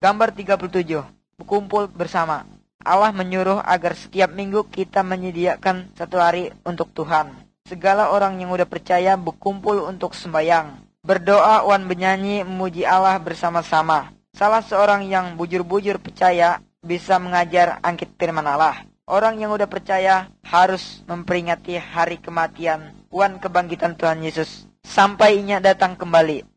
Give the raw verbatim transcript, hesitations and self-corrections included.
Gambar tiga puluh tujuh. Berkumpul bersama. Allah menyuruh agar setiap minggu kita menyediakan satu hari untuk Tuhan. Segala orang yang udah percaya berkumpul untuk sembahyang, berdoa wan bernyanyi memuji Allah bersama-sama. Salah seorang yang bujur-bujur percaya bisa mengajar angkit firman Allah. Orang yang udah percaya harus memperingati hari kematian wan kebangkitan Tuhan Yesus sampai Inya datang kembali.